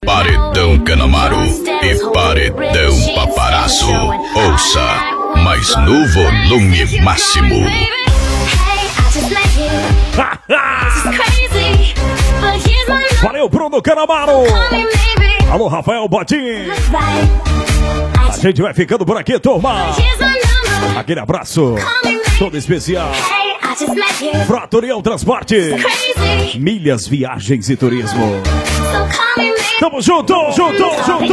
Paredão Canamaro e Paredão Paparazzo. Ouça, mas no volume máximo. Valeu, Bruno Canamaro. Alô, Rafael Botim. A gente vai ficando por aqui, turma. Aquele abraço todo especial. Frota União Transporte, Milhas, Viagens e Turismo. Tamo junto, junto.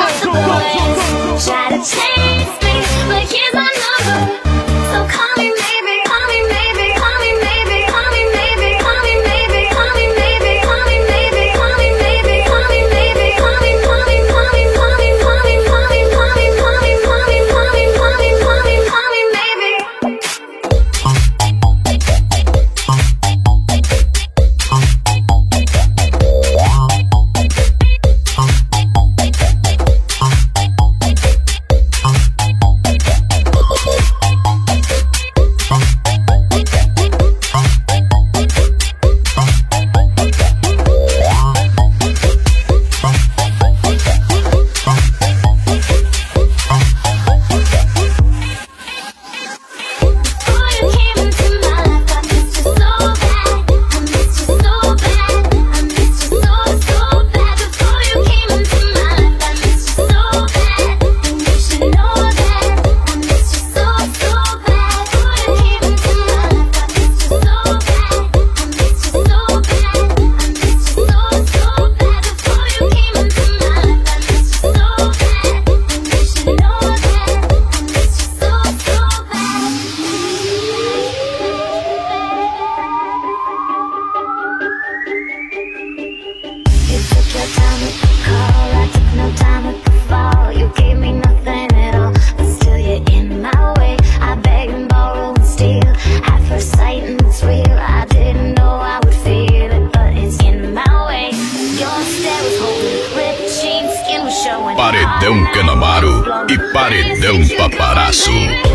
Paredão Canamaro e Paredão Paparazzo.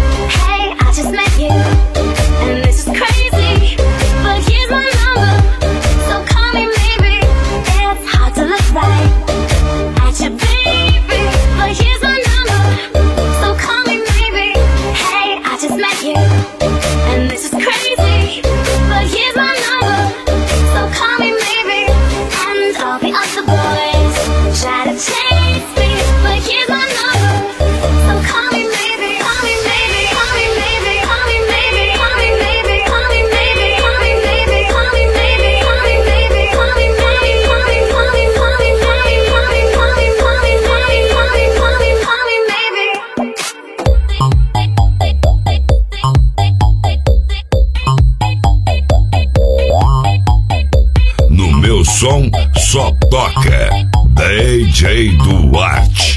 Som só toca DJ Duarte.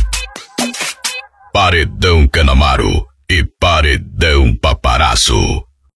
Paredão Canamaro e Paredão Paparazzo.